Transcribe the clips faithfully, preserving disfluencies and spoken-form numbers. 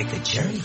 the journey.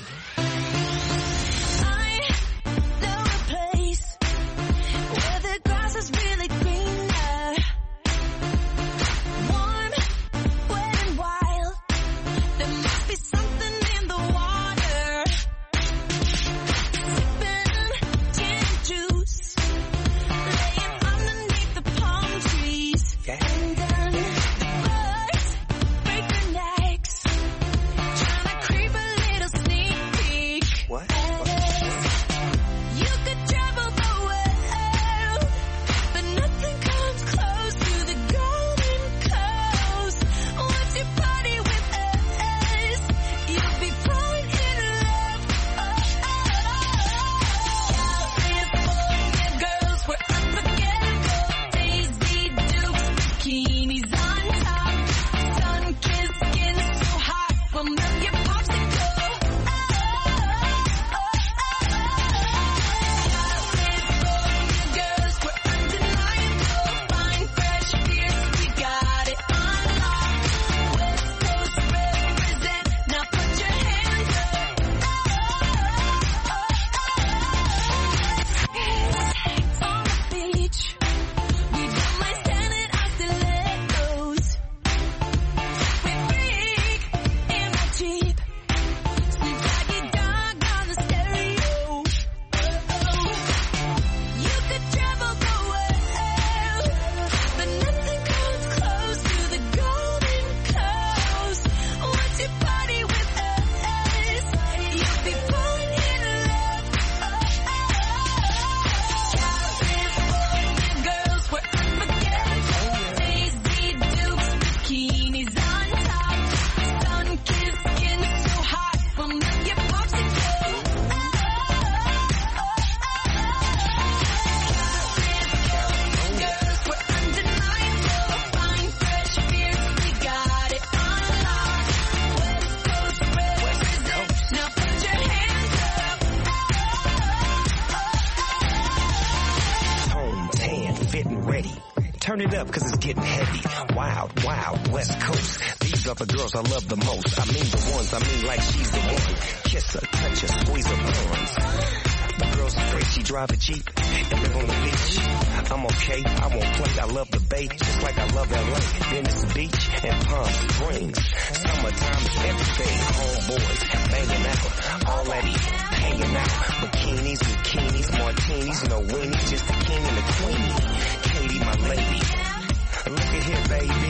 Turn it up, cause it's getting heavy. Wild, wild, West Coast. These are the girls I love the most. I mean the ones, I mean like she's the one. Kiss her, touch her, squeeze her bones. The girl's afraid she drive a Jeep and live on the beach. I'm okay, I won't play. I love the Bay, just like I love L A. Venice Beach and Palm Springs. Summertime is everything. Homeboys banging out, all that hanging out. Bikinis, bikinis, martinis, no weenies, just the king and the queen. Katie, my lady. Look at here, baby.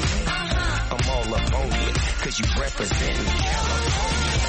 I'm all up on you, cause you represent California.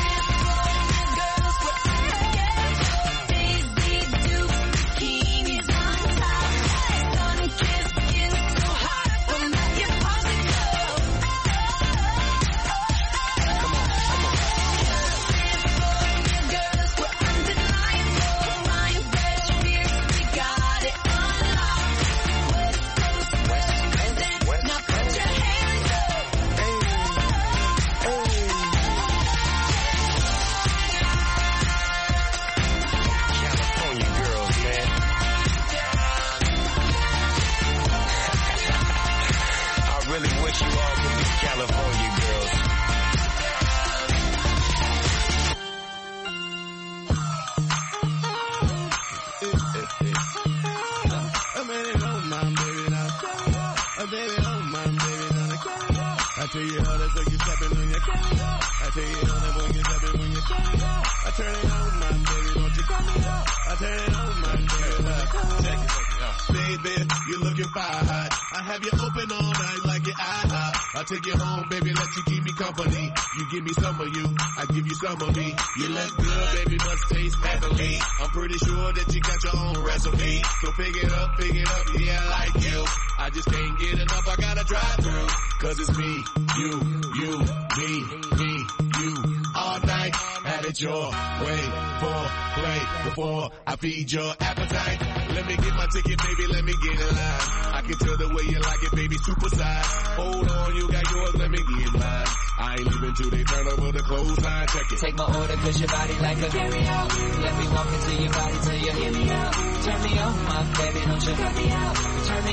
Take you home, baby, let you keep me company. You give me some of you, I give you some of me. You look good, baby, must taste heavenly. I'm pretty sure that you got your own recipe. So pick it up, pick it up, yeah, I like you. I just can't get enough, I gotta drive through. Cause it's me, you, you, me, me, you. All night, had it your way, for play, before I feed your appetite. Let me get my ticket, baby, let me get in line. I can tell the way you like it, baby, super size. Hold on, you got yours, let me get mine. I ain't leaving till they turn over the clothesline, check it. Take my order, cause your body like a carry-out. Let me walk into your body till you hear me out. Turn me on, my baby, don't you cut me out. Turn me on, my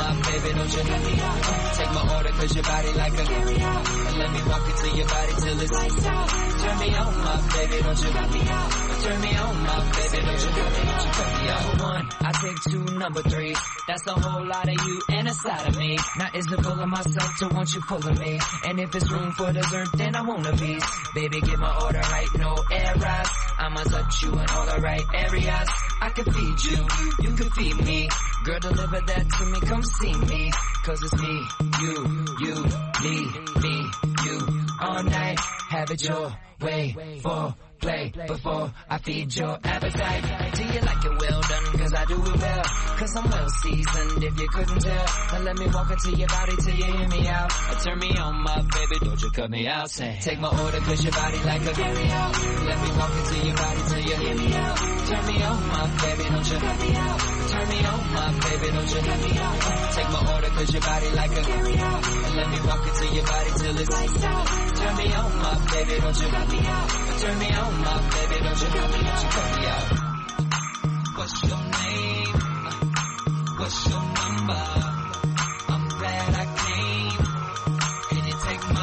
my baby, don't you cut me out. Take my order cause your body like a carry out. And let me walk into your body till it's lights out. Turn me on, my baby, don't you cut me out. Turn me on, my baby, don't you cut me out. You cut me out. Number one, I take two, number three. That's a whole lot of you and a side of me. Now is it full of myself to want you full of me? And if it's room for dessert, then I want a piece. Baby, get my order right, no errors. I'ma touch you in all the right areas. I can feed you, you can feed me. Girl, deliver that to me, come see me. Cause it's me, you, you, me, me, you. All night, have it your way for play before I feed your appetite. Do you like it well done? Cause I do it well. Cause I'm well seasoned if you couldn't tell. Now let me walk into your body till you hear me out. Or turn me on, my baby, don't you cut me out. Say, take my order cause your body like a carry out. Let me walk into your body till you hear me out. Turn me on, my baby, don't you cut me out. Turn me on, my baby, don't you cut me out. Take my order cause your body like a carry out. And let me walk into your body till it's lights out. Turn me on, my baby, don't you cut me out. Turn me on, my baby, don't you cut me out. You cut me out. What's your name? What's your number? I'm glad I came. Can you take my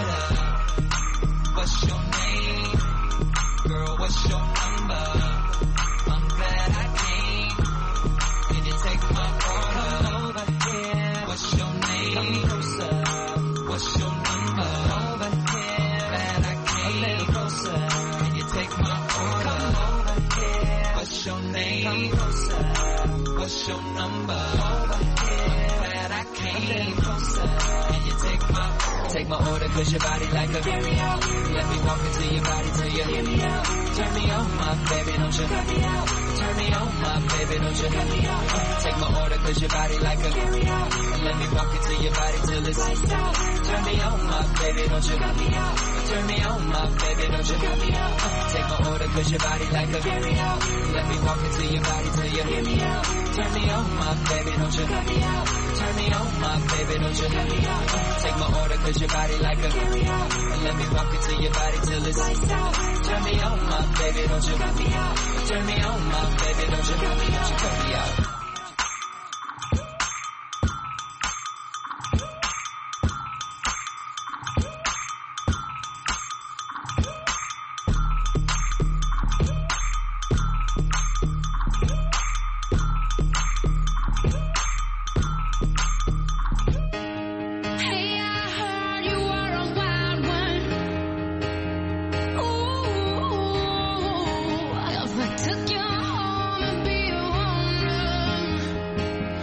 order? What's your name? Girl, what's your number? I'm glad I came. Can you take my order? Come over here. What's your name? Come closer. What's your number? Come over here. Glad I came. A little closer. Can you take my order? Come over here. What's your name? Come closer. What's your number? Over here. Glad I came. A little closer. Can you take my order? Take my order cause your body like a carry out. Let me walk into your body till you hear me out. Turn me on, my baby, don't you cut me out. Turn me on, my baby, don't you cut me out. Take my order cause your body like a carry out. And let me walk into your body till it's lights out. Turn me on, my baby, don't you cut me out. Turn me on, my baby, don't you cut me out. Take my order cause your body like a carry out. Let me walk into your body till you hear me out. Turn me on, my baby, don't you cut me out. Turn me on, my baby, don't you cut me out. Take my order cause your body like a carry out. And let me walk into your body till it's lights out. Turn me on, my baby, don't you cut me out. Turn me on, my baby, don't you cut me out. You cut me out. Took your home and be a woman.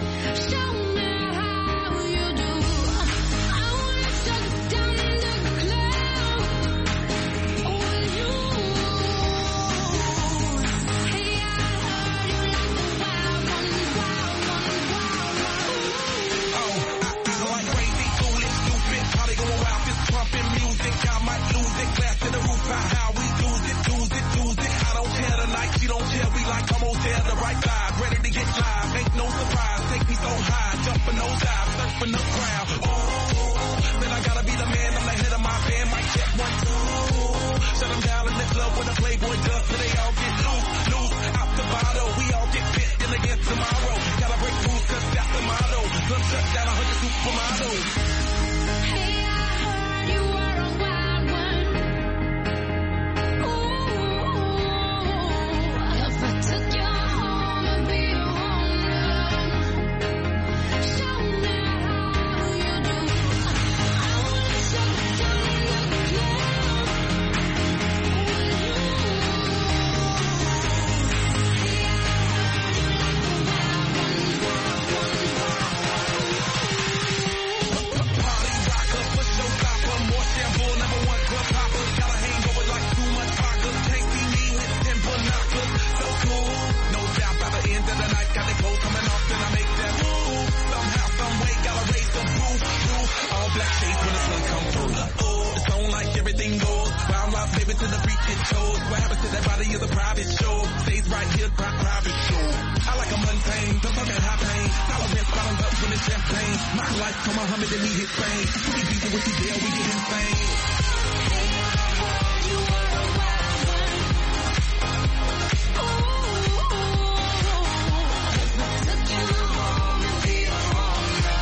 life to Muhammad and meet his fame. We beat with the deal, we get insane. Hey, I heard you were a wild one. Ooh, I took you home and be a home run.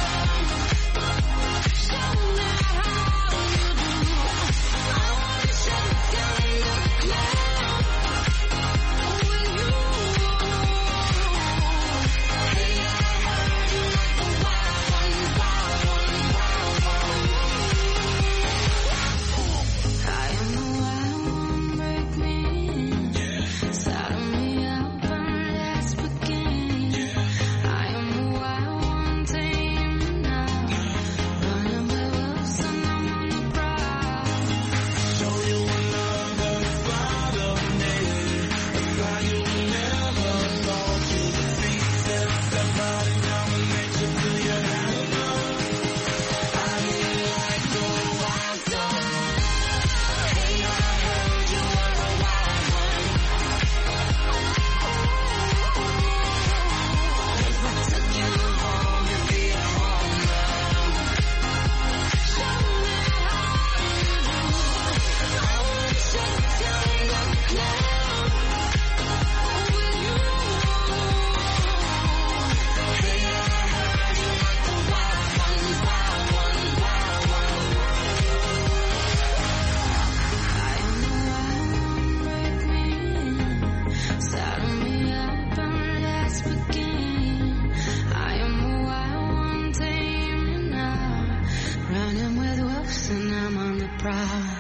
close and I'm on the prowl.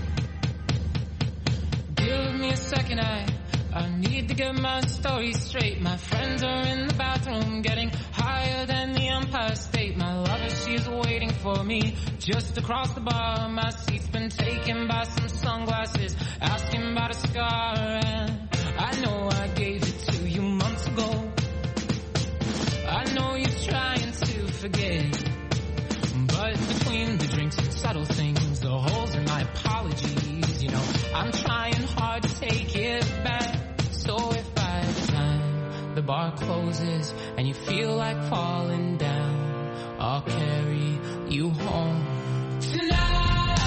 Give me a second, I, I need to get my story straight. My friends are in the bathroom getting higher than the Empire State. My lover, she's waiting for me just across the bar. My seat's been taken by some sunglasses, asking about a scar. And I know I gave it to you months ago. I know you're trying to forget, but between the drinks and subtle things, the holes in my apologies, you know, I'm trying hard to take it back. So if by the time the bar closes and you feel like falling down, I'll carry you home tonight.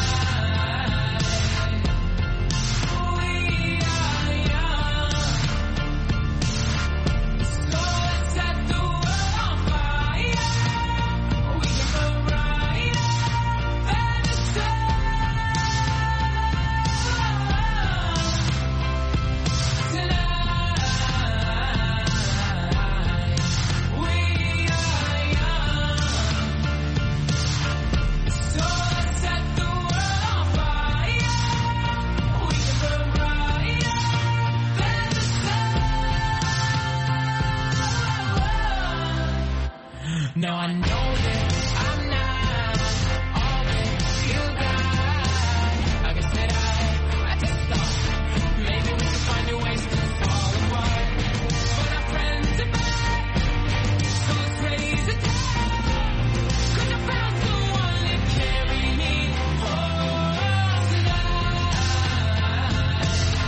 Now I know that I'm not all that you got. Like I said, I, I just thought maybe we could find new ways to fall apart. But our friends are back, so let's raise the tide. 'Cause I found someone to carry me home tonight.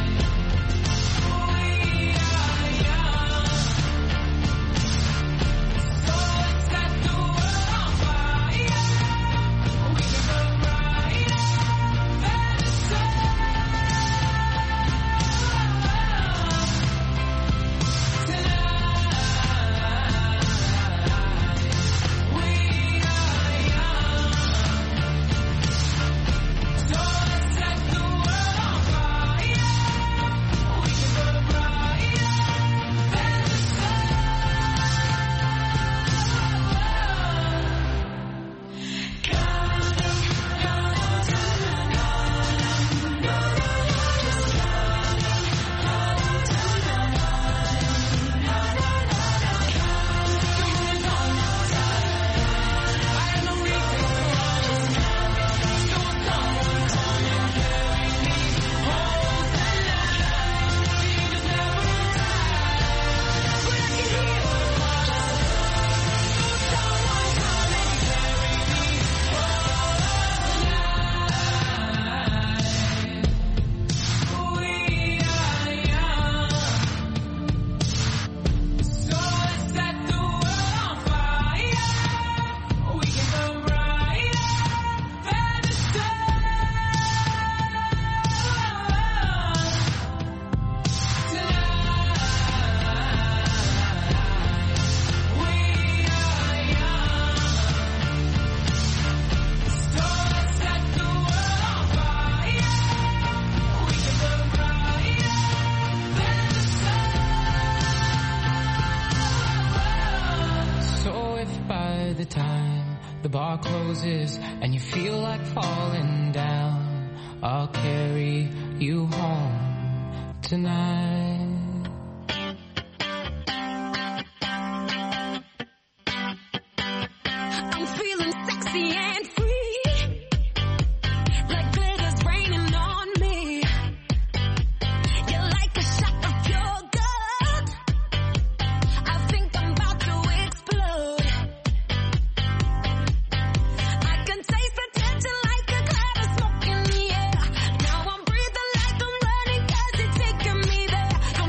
We are young, so let's set the world on fire. We can burn brighter than the sun. Tonight, we are young, so let's set the world on fire. We can burn brighter than the sun. So if by the time the bar closes and you feel like falling down, I'll carry you home tonight. I'm feeling sexy and free, like glitter's raining on me. You're like a shot of pure gold. I think I'm about to explode. I can taste the tension like a cloud of smoke in the air. Now I'm breathing like I'm running 'cause you're taking me there. Don't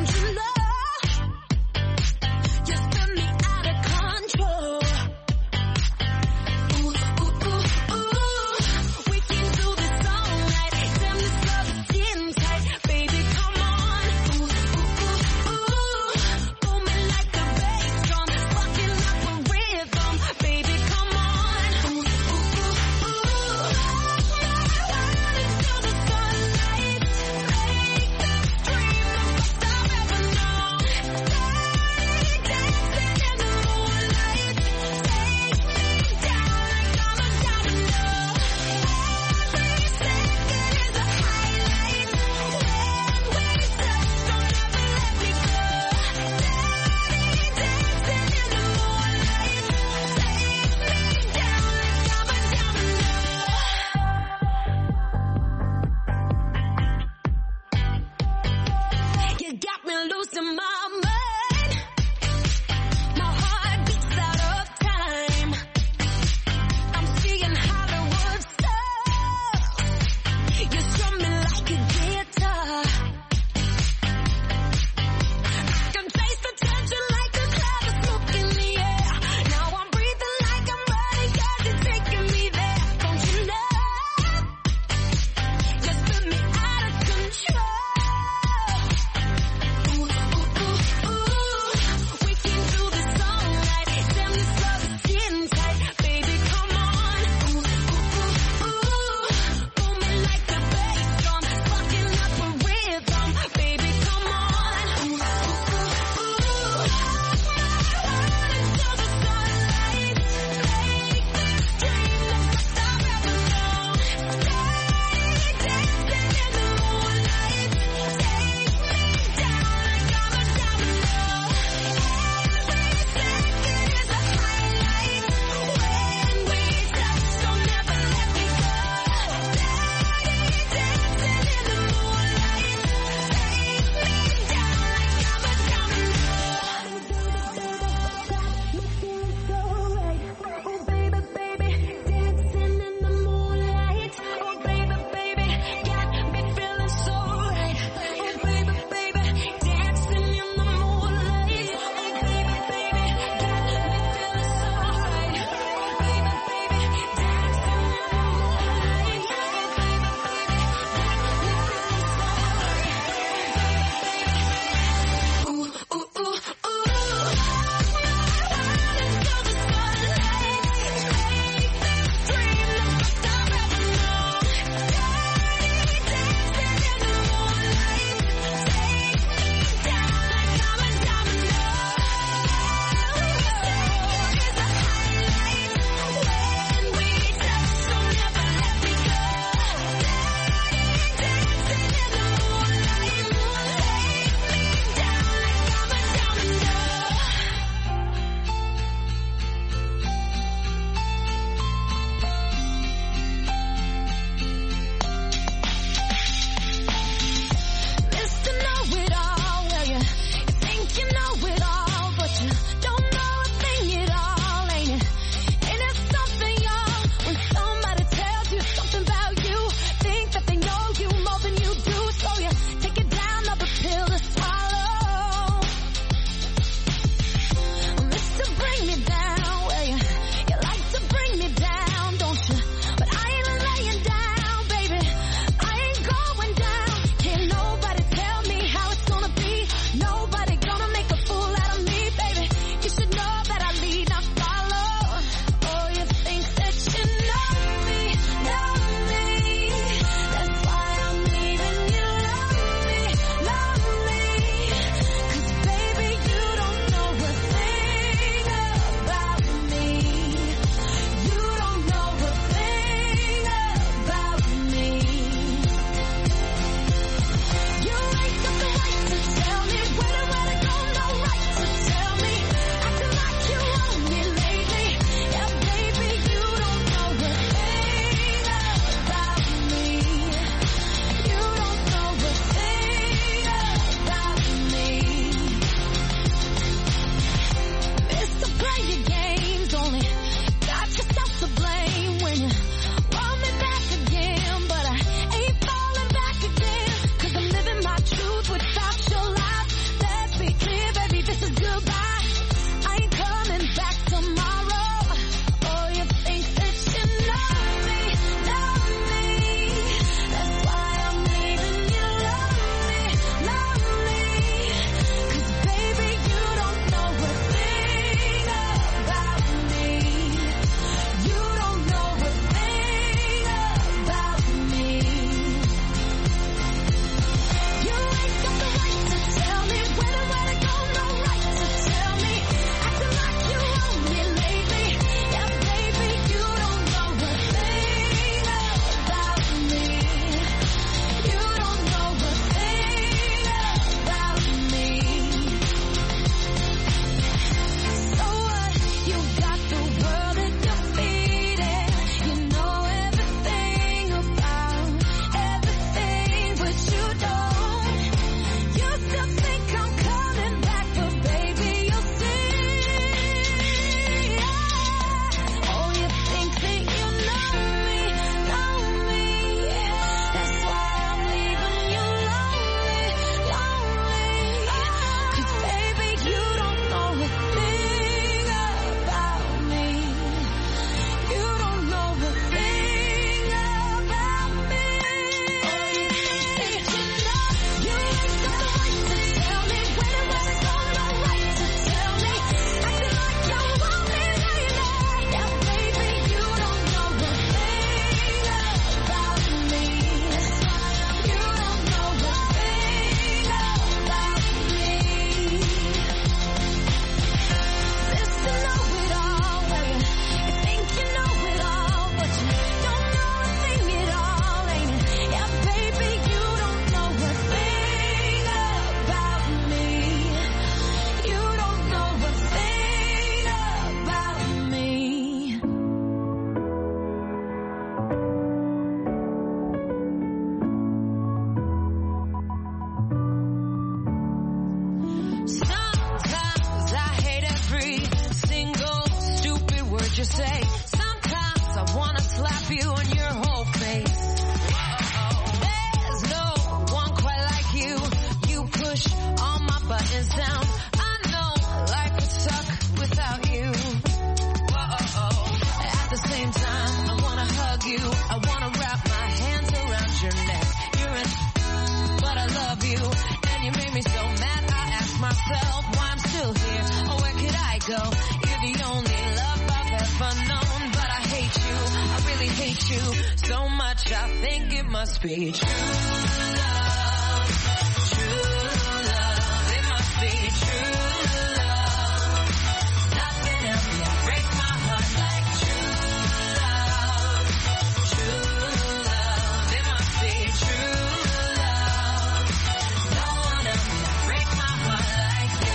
myself why I'm still here. Or where could I go? You're the only love I've ever known. But I hate you, I really hate you so much I think it must be true love. True love, it must be true love. Nothing else can break my heart like true love. True love, it must be true love. No one else can break my heart like you.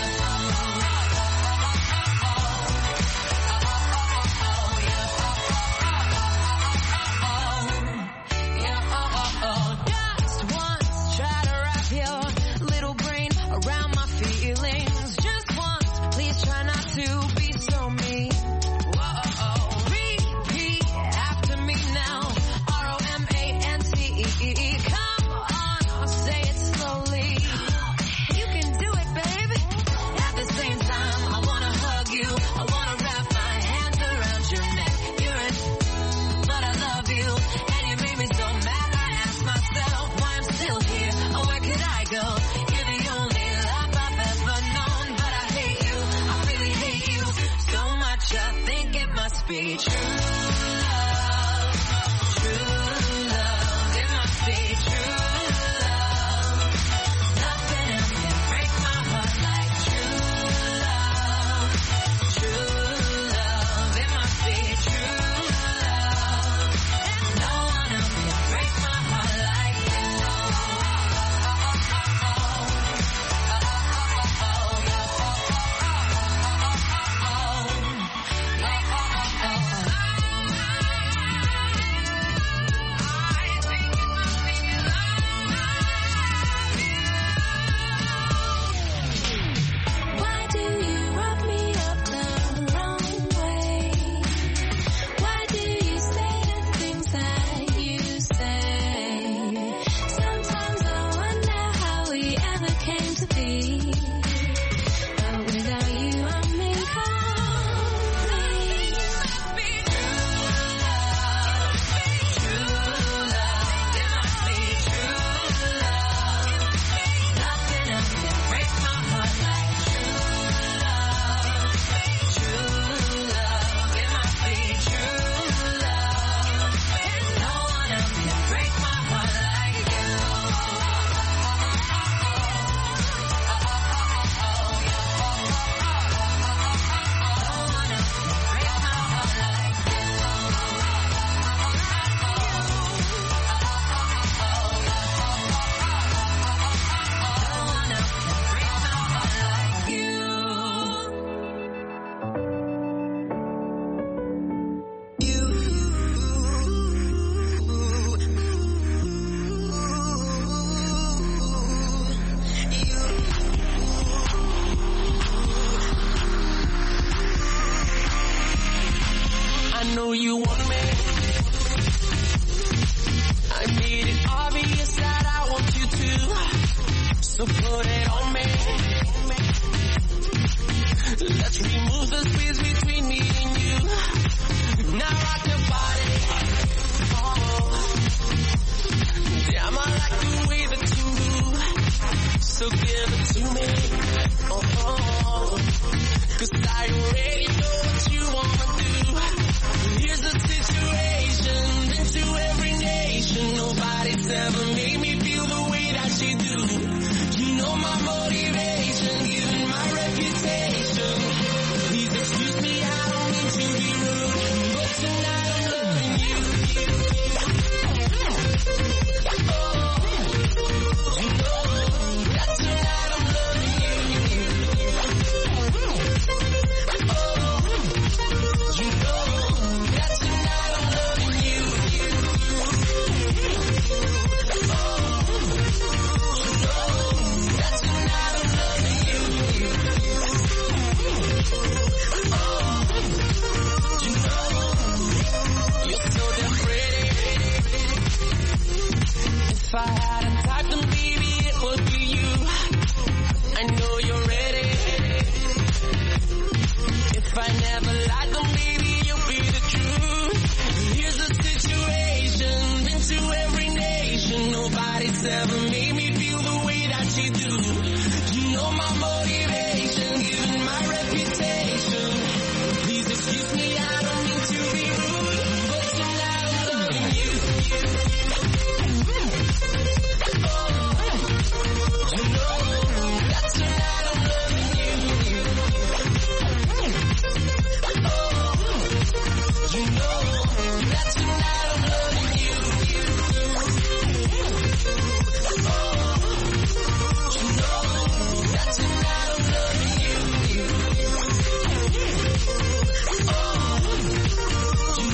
Just once, try to wrap your little brain around my feelings. Just once, please try not to be so mean. Whoa, repeat after me now. R O M A N T E E. Come on, say it slowly. You can do it, baby. At the same time, I wanna hug you. I wanna wrap my hands around your neck. You're in, but I love you, and you made me so mad. I ask myself why I'm still here. Or where could I go? You're the only love I've ever known. But I hate you, I really hate you so much I think it must be true love. True love, it must be true love. Nothing else can break my heart like true love. True love, it must be true love. No one else can break my heart like you. Why do you rub me up the wrong way? Why do you say the things that you say? Sometimes I wonder how we ever came to be. But without you, I'm incomplete. Must be true love. True love. It must be true love. Nothing else can break my heart like true love. True love. It must be true love. No one else can break my heart like you. I know you want me. I made it obvious that I want you to. So put it on me. Let's remove the space between me and you. Now rock your body. Oh, damn, I like the way that you move. So give it to me. Oh, oh. 'Cause I already know what you